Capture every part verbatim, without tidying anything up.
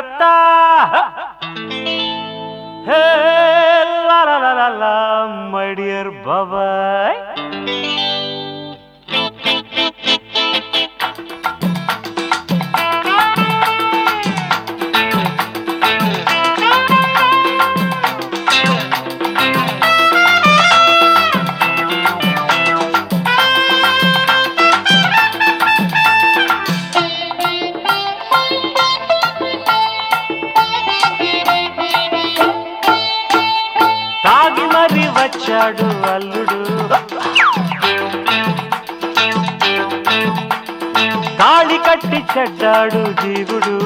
అత్త హే లా లా లా లా లా my dear బాబాయ్ తాగి మరి వచ్చాడు అల్లుడు తాళి కట్టి చెడ్డాడు జీవుడు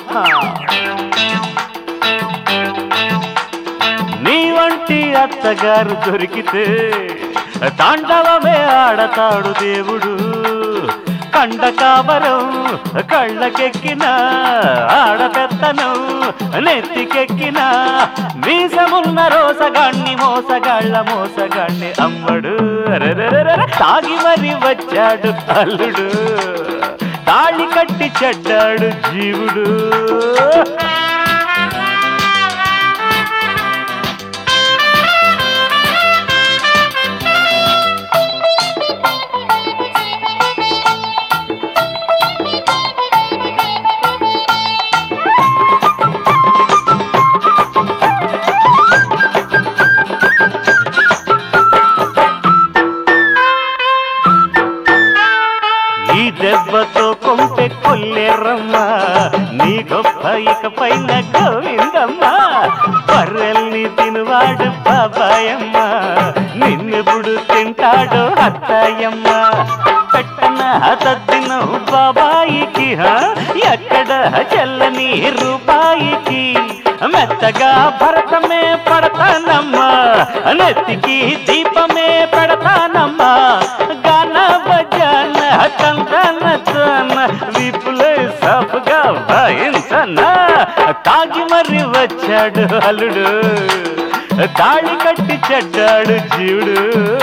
నీ వంటి అత్తగారు దొరికితే తాండవమే ఆడతాడు దేవుడు కండ కావరం కళ్ళకెక్కిన ఆడపెత్తనం నెత్తికెక్కిన వీసమున్న రోసగాణ్ణి మోసగాళ్ళ మోసగాణ్ణి అమ్మడు తాగి మరి వచ్చాడు అల్లుడు తాళి కట్టి చెడ్డాడు జీవుడు ఈ దెబ్బతో కొంపె కొల్లేరమ్మా నీ గొప్ప ఇక పైన గోవిందమ్మ బర్రెల్ని తినువాడు బాబాయమ్మ నిన్నెప్పుడు తింటాడు అత్తాయమ్మ పెట్టన తద్దిన బాబాయికి ఎక్కడ చెల్లని రూపాయికి మెత్తగా భరతమే పడతానమ్మా నెత్తికి దీపమే పెడతానమ్మా గాన భజన తందన తన విపులే సబ్గా భయించన తాగి మరి వచ్చాడు అల్లుడు తాళి కట్టి చెడ్డాడు జీవుడు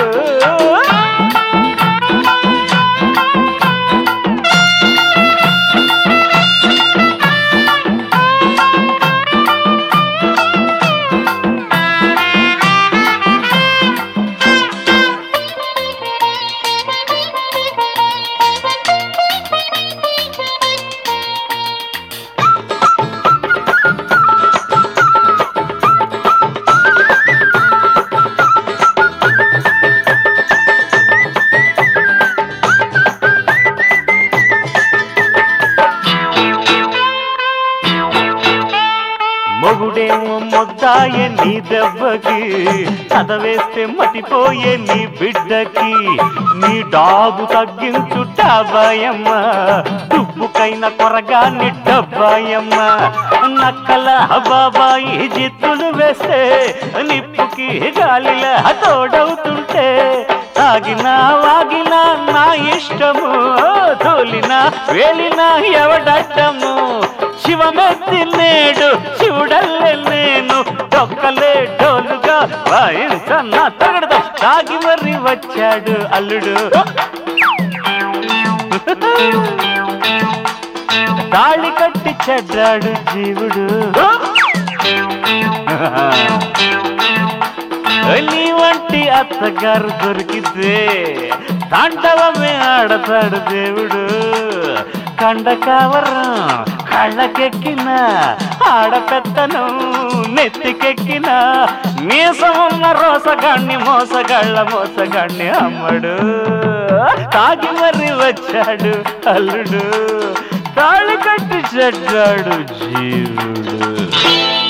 మొగుడేమో మొద్దాయే నీ దెబ్బకి చదవేస్తే మతిపోయే నీ బిడ్డకి నీ డాబు తగ్గించు డాబాయమ్మ దుబ్బుకైన కొరగా నీ డబ్బాయమ్మ నక్కల బాబాయి జిత్తులు వేస్తే నిప్పుకి గాలిలా తోడవుతుంటే తాగినా వాగినా నా ఇష్టము తోలినా వేలినా ఎవడట్టము శివమెత్తి నేడు శివుడల్లే నేను డొక్కలే డోలుగా వాయించన్నా తగడదాం తాగి మరి వచ్చాడు అల్లుడు తాళి కట్టి చెడ్డాడు జీవుడు నీ వంటి అత్తగారు దొరికితే తాండవమే ఆడతాడు దేవుడు కండ కావరం కళ్ళకెక్కిన ఆడపెత్తనం నెత్తికెక్కిన మీసమున్న రోసగాణ్ణి మోసగాళ్ళ మోసగాణ్ణి అమ్మడు తాగి మరి వచ్చాడు అల్లుడు తాళి కట్టి చెడ్డాడు జీవుడు.